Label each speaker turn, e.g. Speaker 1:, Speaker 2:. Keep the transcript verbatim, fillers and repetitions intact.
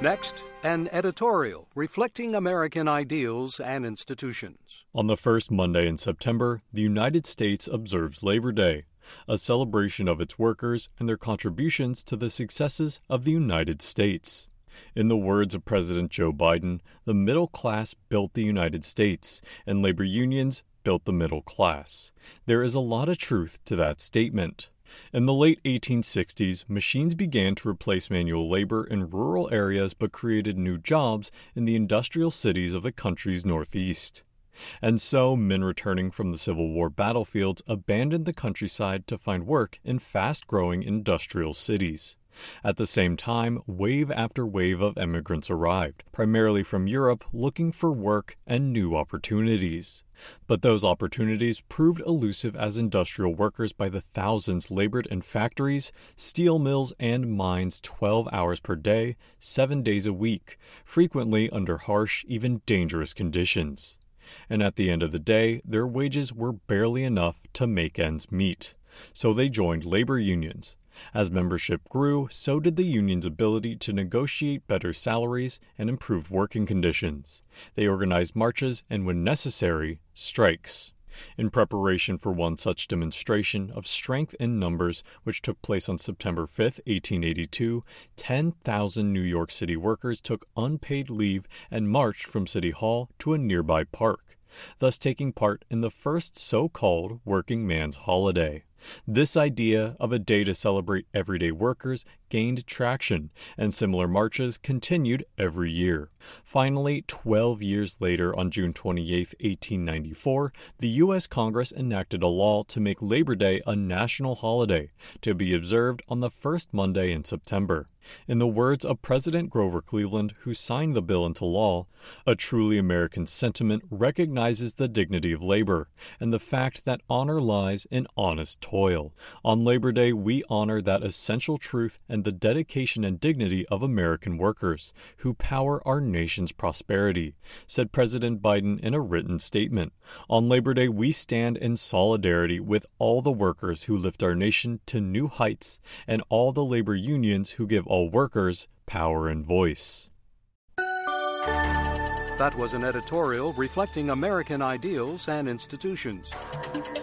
Speaker 1: Next, an editorial reflecting American ideals and institutions.
Speaker 2: On the first Monday in September, the United States observes Labor Day, a celebration of its workers and their contributions to the successes of the United States. In the words of President Joe Biden, the middle class built the United States, and labor unions built the middle class. There is a lot of truth to that statement. In the late eighteen sixties, machines began to replace manual labor in rural areas but created new jobs in the industrial cities of the country's northeast. And so, men returning from the Civil War battlefields abandoned the countryside to find work in fast-growing industrial cities. At the same time, wave after wave of immigrants arrived, primarily from Europe, looking for work and new opportunities. But those opportunities proved elusive as industrial workers by the thousands labored in factories, steel mills, and mines twelve hours per day, seven days a week, frequently under harsh, even dangerous conditions. And at the end of the day, their wages were barely enough to make ends meet. So they joined labor unions. As membership grew, so did the union's ability to negotiate better salaries and improved working conditions. They organized marches and, when necessary, strikes. In preparation for one such demonstration of strength in numbers, which took place on September fifth, eighteen eighty-two, ten thousand New York City workers took unpaid leave and marched from City Hall to a nearby park, thus taking part in the first so-called working man's holiday. This idea of a day to celebrate everyday workers gained traction, and similar marches continued every year. Finally, twelve years later, on June twenty-eighth, eighteen ninety-four, the U S Congress enacted a law to make Labor Day a national holiday, to be observed on the first Monday in September. In the words of President Grover Cleveland, who signed the bill into law, a truly American sentiment recognizes the dignity of labor and the fact that honor lies in honest toil. On Labor Day, we honor that essential truth and the dedication and dignity of American workers, who power our nation's prosperity, said President Biden in a written statement. On Labor Day, we stand in solidarity with all the workers who lift our nation to new heights and all the labor unions who give all workers power and voice.
Speaker 1: That was an editorial reflecting American ideals and institutions.